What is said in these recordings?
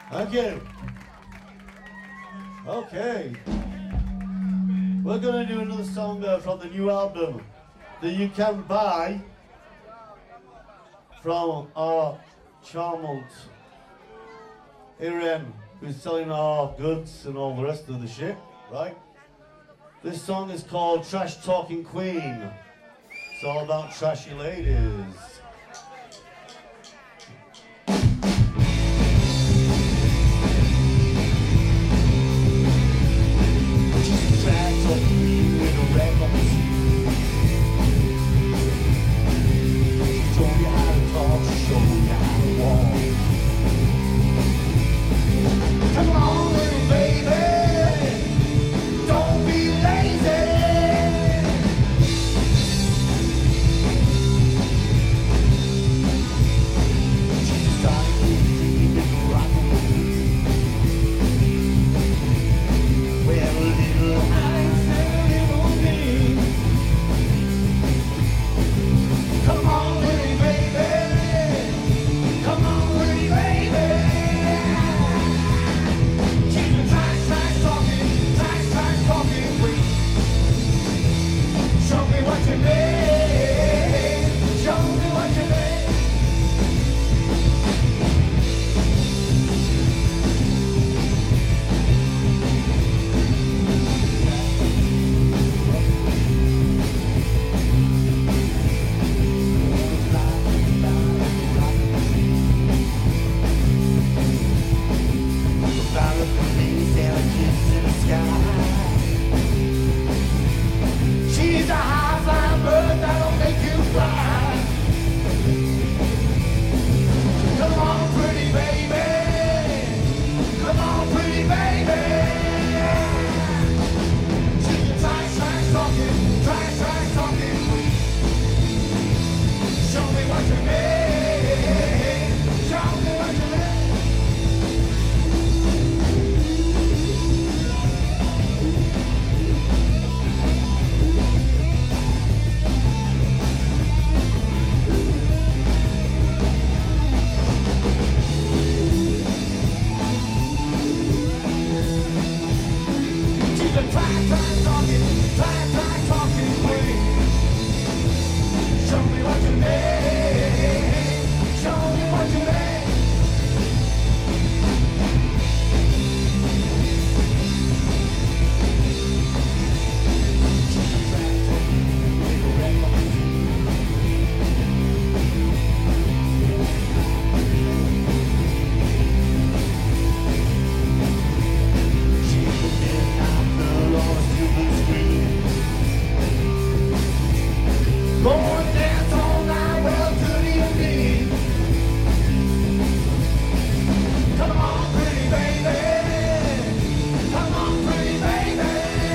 Thank you. Okay. We're going to do another song from the new album that you can buy from our charmant Irem, who's selling our goods and all the rest of the shit, right? This song is called Trash Talking Queen. It's all about trashy ladies. Come on, little baby, don't be lazy. She's starting to dream and rock and roll. Well, little eyes and little me. Come on, little baby, come on, little baby. Show me what you need. Show me what you need. About a police and a kiss in the sky. She's a high-flying bird that'll make you fly. Come on, pretty baby. Come on, pretty baby. She's a trash talking queen. Show me what you need. Show me what you need. Trash talking queen. Show me what you need. Show me what you need. Go and dance all night, well, to the beat. Come on, pretty baby. Come on, pretty baby.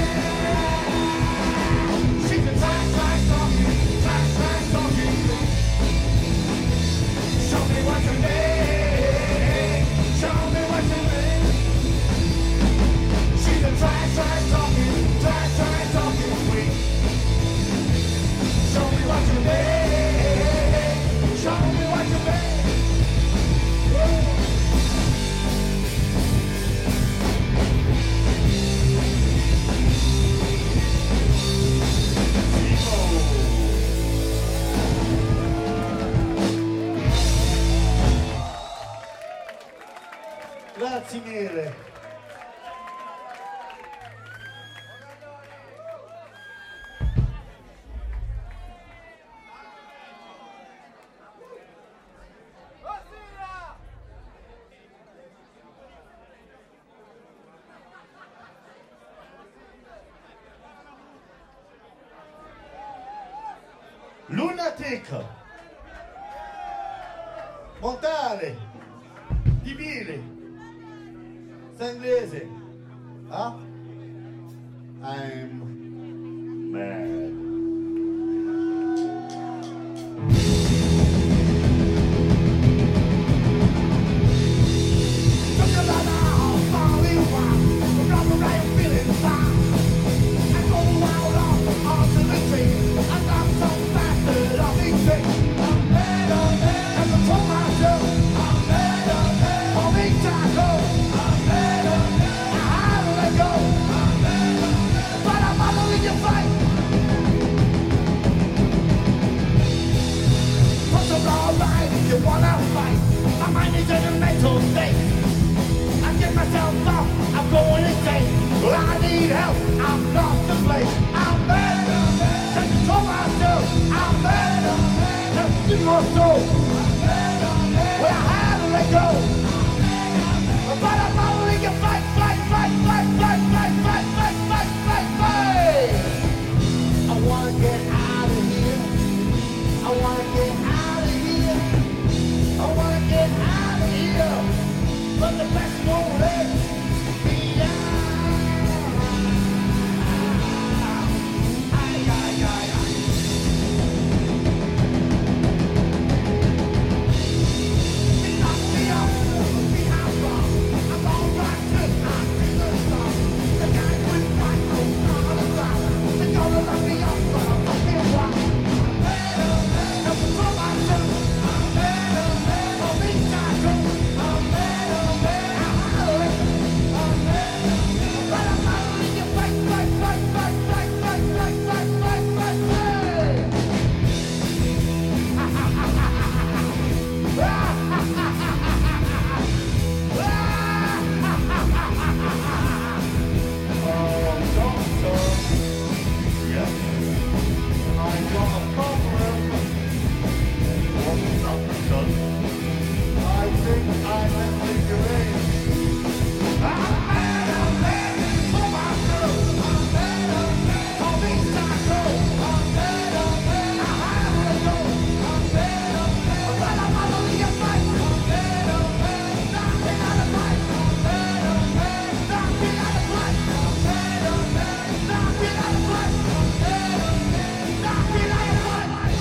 She's a trash talking. Show me what you need. Show me what you need. She's a trash talking queen. Show me what you need. Show me what you need. Grazie mille. Lunatic, Montale, Di Bili, Sanglese, huh? I'm mad. Go! mind is in a mental state. I get myself off, I'm going insane. Well, I need help, I'm not to blame. I'm better, to control myself. I'm better, to see my soul. Well, I had to let go. But I'm only a fight, fight, fight, fight, fight, fight, fight, fight, fight, fight, fight. I wanna get out of here. I wanna get out of here. I wanna get out of here. But the best won't let me out. Ay, ay, ay, ay. They knocked me off, me out wrong. I'm all right to not be the song. The guy with my own on the ground. They're gonna lock me up, but I'm not here wrong. To control myself. For me, I go. But I'm not only a fight, fight, fight, fight, fight, fight, fight, fight, fight, fight, fight. Oh, doctor. Yes. I got a problem. What's up, son? I think I'm a figurine. I'm mad for myself. For me, I go. I have to go. But I'm not only a fight. Nothing out of fight. Nothing out of fight. Nothing out of fight. Nothing out of fight.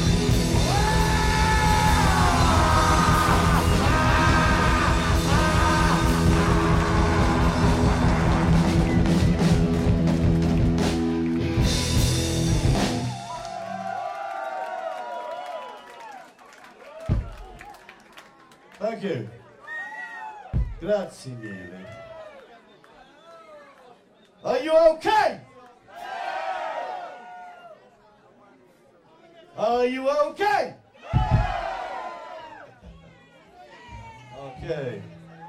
Thank you. Grazie mille. Are you okay? Are you okay? Ok.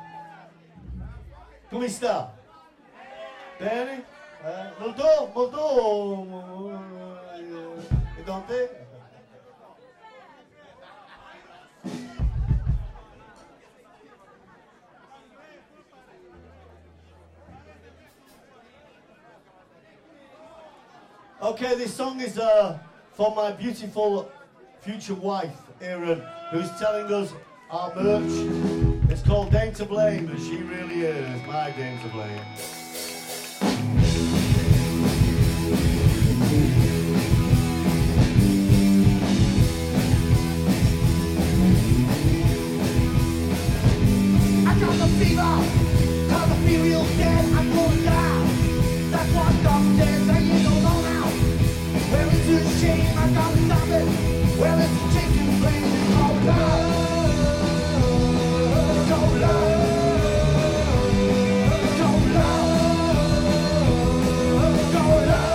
Come sta? Bene? Molto, molto... E con te? Okay, this song is for my beautiful future wife, Erin, who's telling us our merch. It's called Dame to Blame, and she really is my Dame to Blame. I got the fever, cause I feel real dead, I'm gonna die. That's what Doc says, I ain't no more now. Well, it's a shame, I gotta stop it. Well, it's a chicken flame, it's all love. It's all love. It's all love. It's all love.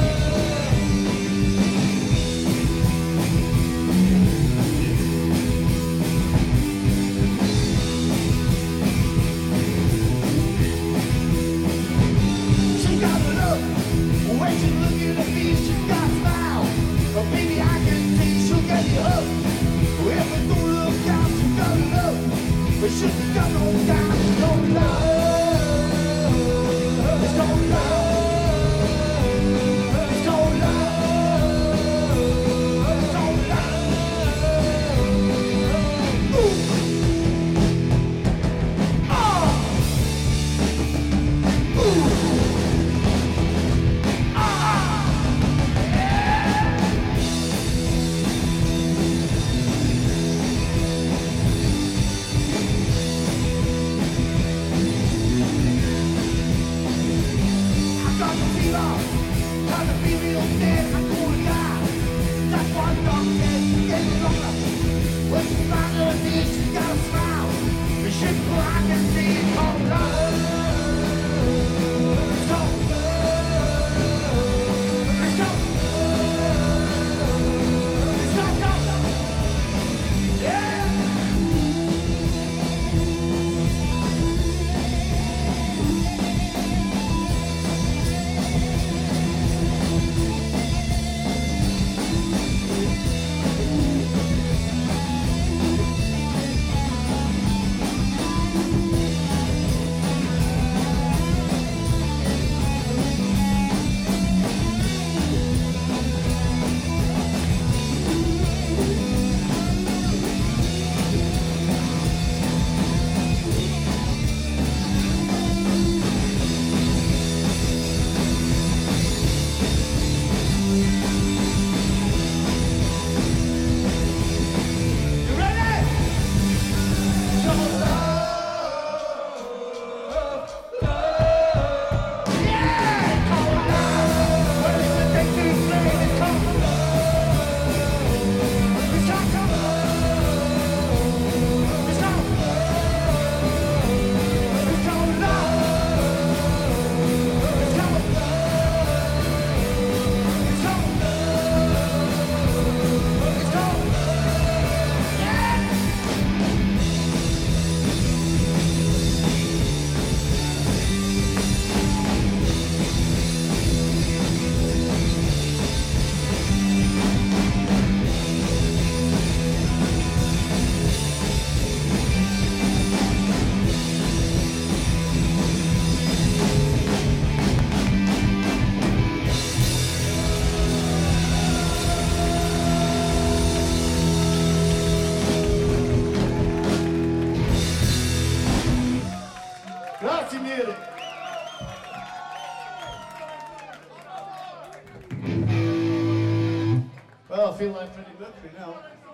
She got a look, when she look at me, she got a smile. But baby, I can see she'll get you hooked. If we don't look out, she got a look. But she's got no time, no love. It's no love. It's no love. It's no love. Ooh. Ah. Ooh. Grazie mille. Well, I feel like Freddie Mercury now.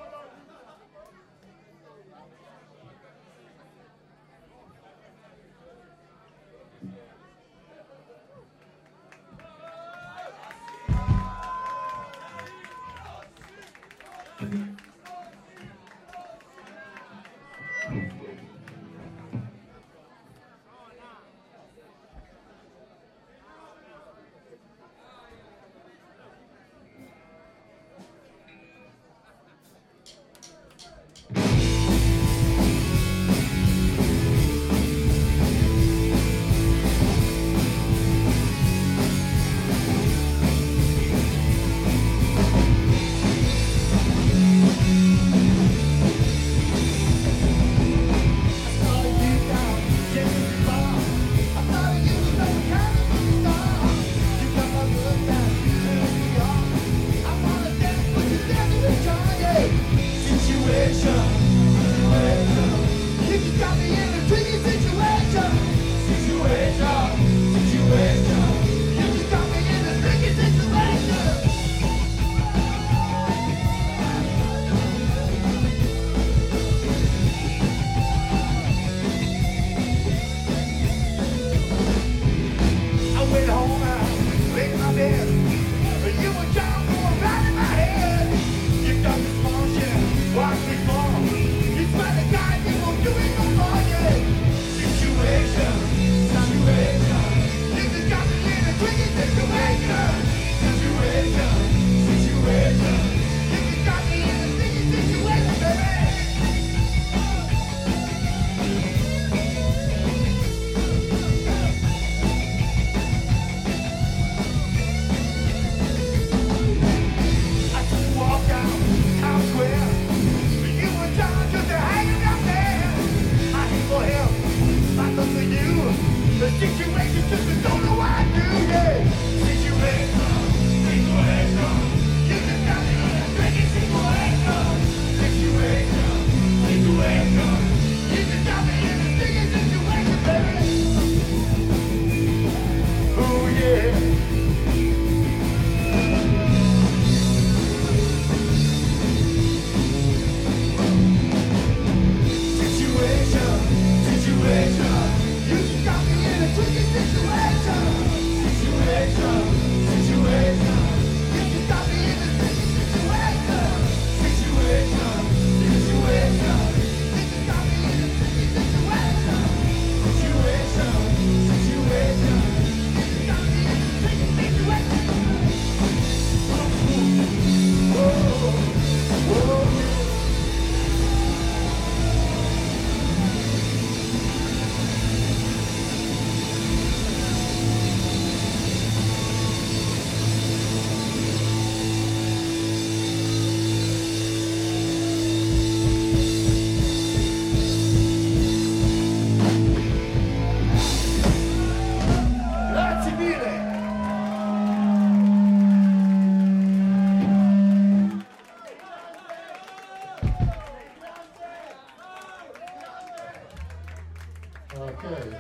Okay.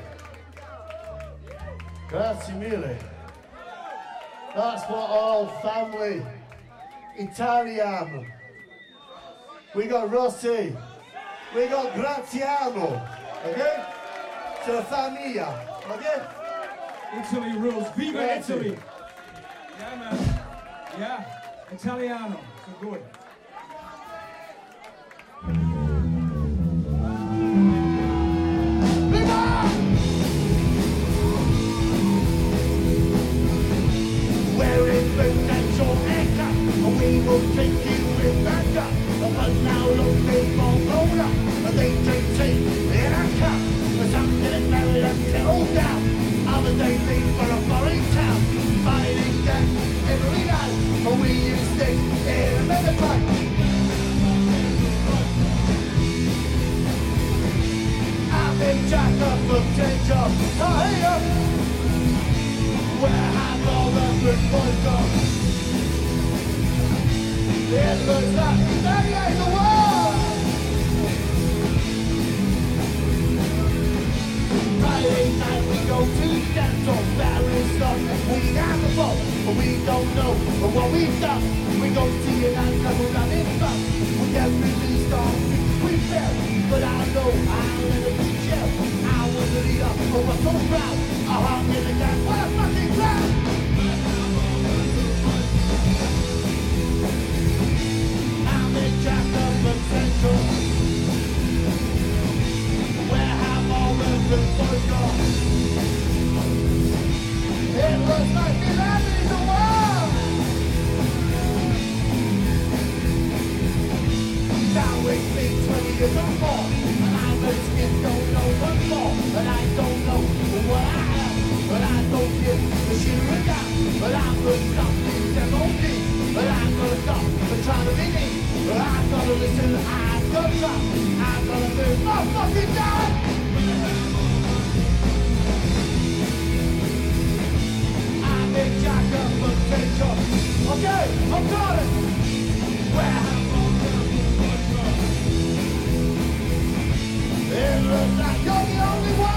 Grazie mille. That's what all family Italiano. We got Rossi. We got Graziano. Okay? To the famiglia. Okay? Italy rules. Viva Grazie. Italy. Yeah, man. Yeah. Italiano. So good. We will take you in Mecca, but now look people older, they drink tea in a cup, some getting married and settled down, others they leave for a foreign town, fighting death every night, but we use things in a minute fight. I've been jacked up from 10 jobs, where have all the good boys gone? It looks like that ain't the world. Friday night. to stand so very stuff. We have the fault, but we don't know what we've done. We go see it and come around in fun. We get released on we fail, but I know I'll never be jail. I was the leader, but was so proud. I hung in the gas, what a fucking crowd. I'm in Jackson Central. Where have all the good boys gone? It looks like the land is the world. Down with me 20 years or more. And I'm a skin, don't know what for. And I don't know what I am. But I don't give a shit about. But I'm gonna stop these MOD. But I'm gonna stop for trying to be me. But I'm gonna listen, I'm gonna stop. I'm gonna move my fucking down. I'm in Jackson Central. Okay, I'm got it. Where have all the boys gone? It looks like you're the only one.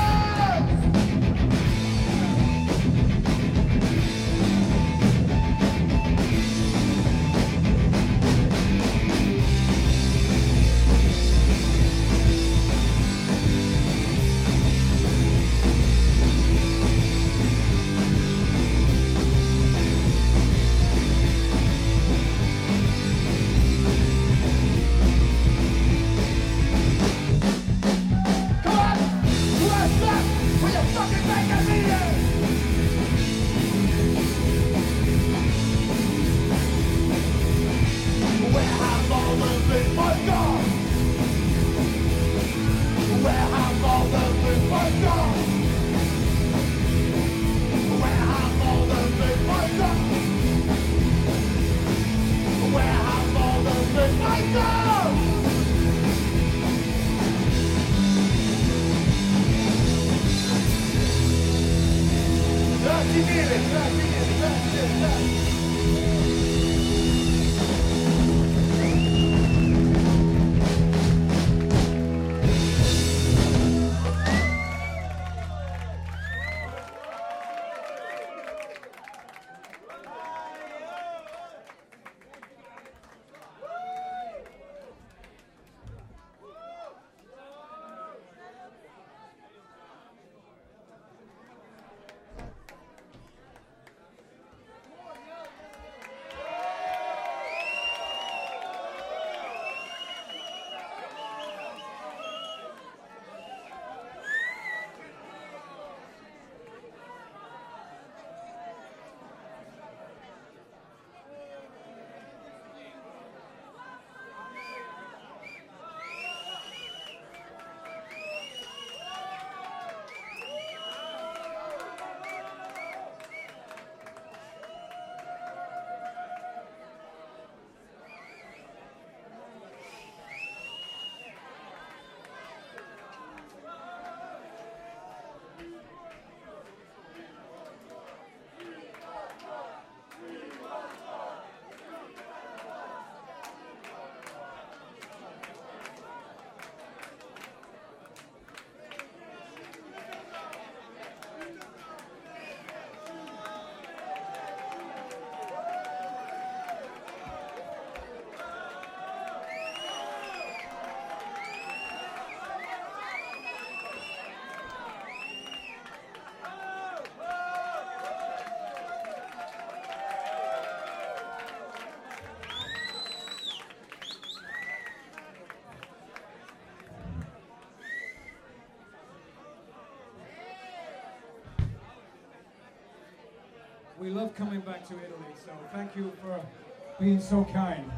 We love coming back to Italy, so thank you for being so kind.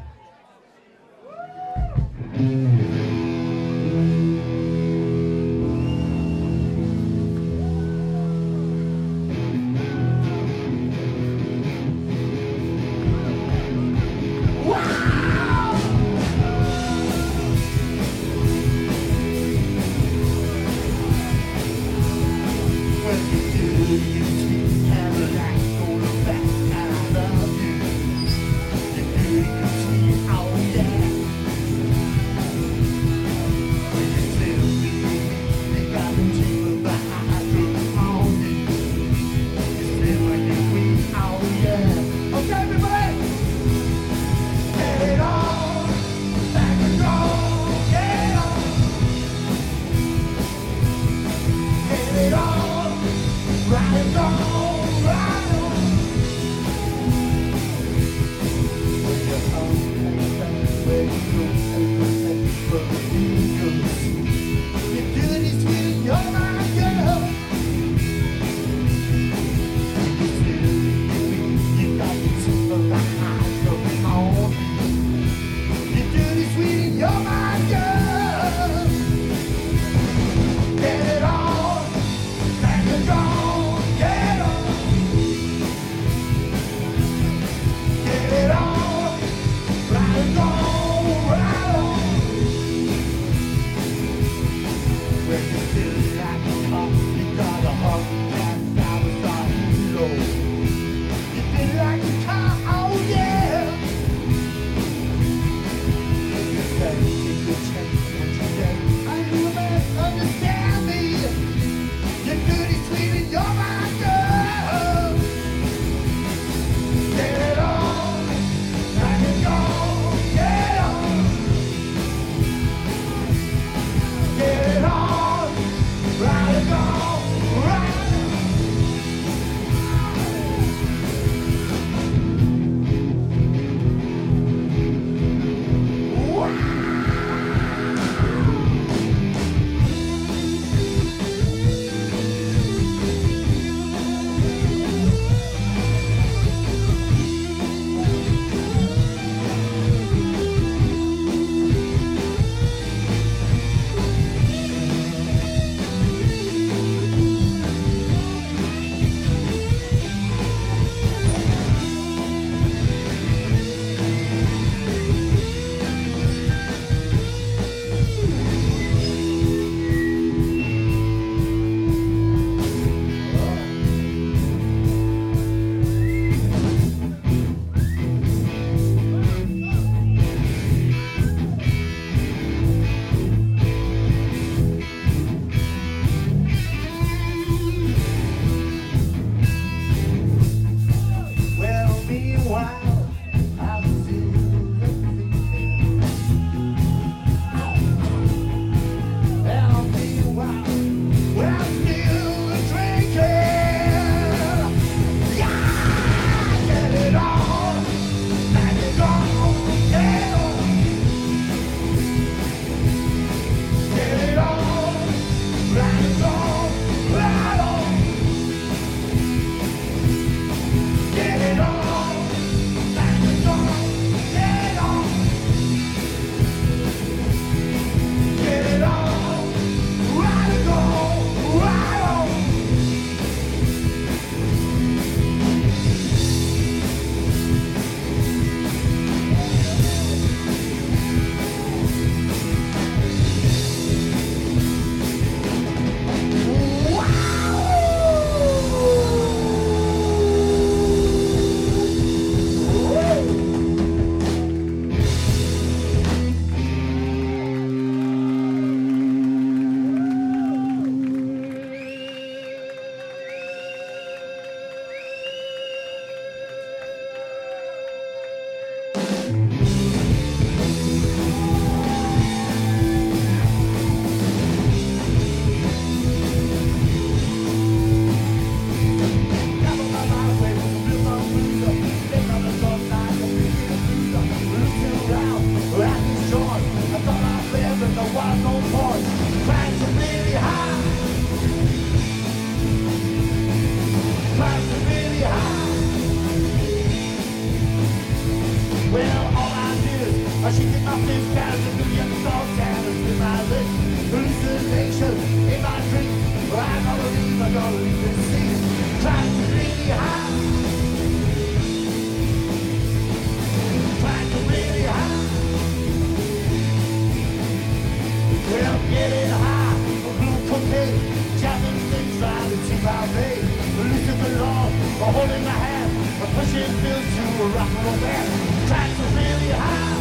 feels to rock and roll band. Trying to really high.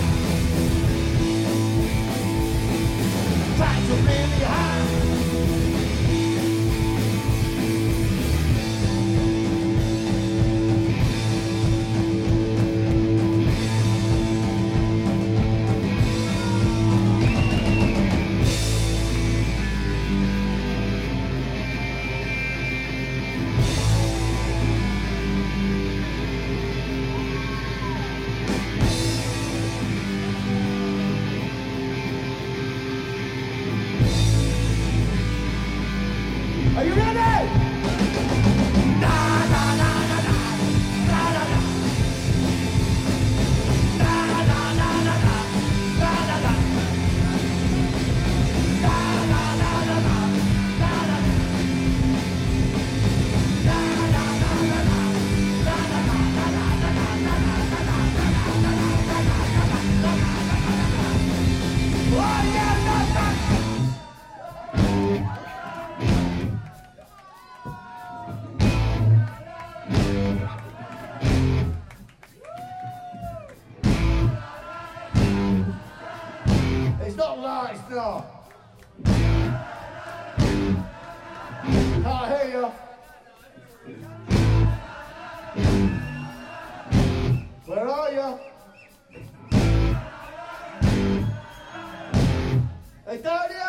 Trying to really high. Are you ready? Da da da da da da da da. Da da da da da da da da da. Da da da da da da da da. Da da da da da da da da. Oh yeah, da da. It's not lights, no. Can't hear you. Where are you? Hey, down here!